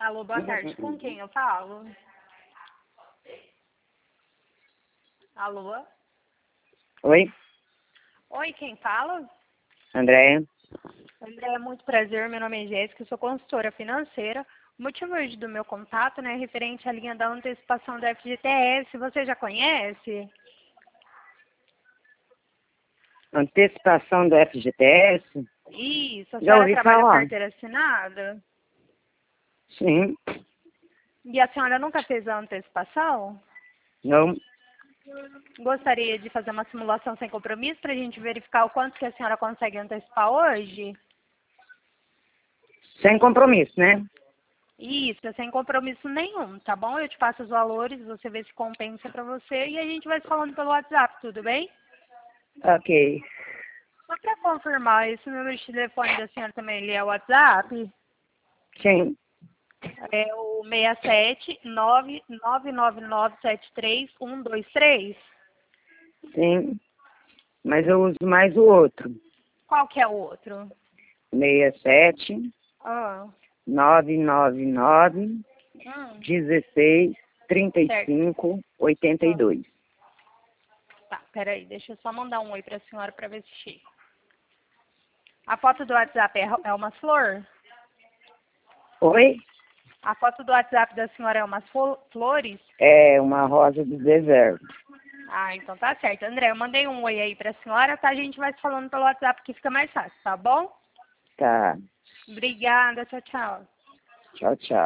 Alô, boa tarde. Com quem eu falo? Alô? Oi, Oi, quem fala? Andréia. André, muito prazer. Meu nome é Jéssica, eu sou consultora financeira. O motivo hoje do meu contato, né, é referente à linha da antecipação do FGTS. Você já conhece? Antecipação do FGTS? Isso, a Já senhora ouvi trabalha com falar. carteira assinada? Sim. E a senhora nunca fez a antecipação? Não. Gostaria de fazer uma simulação sem compromisso para a gente verificar o quanto que a senhora consegue antecipar hoje? Sem compromisso, né? Isso, é sem compromisso nenhum, tá bom? Eu te passo os valores, você vê se compensa para você e a gente vai se falando pelo WhatsApp, tudo bem? Ok. Só para confirmar, esse número de telefone da senhora também ele é o WhatsApp? Sim. É o 67999973123. Sim. Mas eu uso mais o outro. Qual que é o outro? 67 Ah, 999 16 certo. 35 Ah, 82. tá, peraí, deixa eu só mandar um oi para a senhora para ver se chega. A foto do WhatsApp é uma flor? Oi? A foto do WhatsApp da senhora é umas flores? É uma rosa do deserto. Ah, então tá certo. André, eu mandei um oi aí pra senhora, tá? A gente vai se falando pelo WhatsApp que fica mais fácil, tá bom? Tá. Obrigada, tchau, tchau. Tchau, tchau.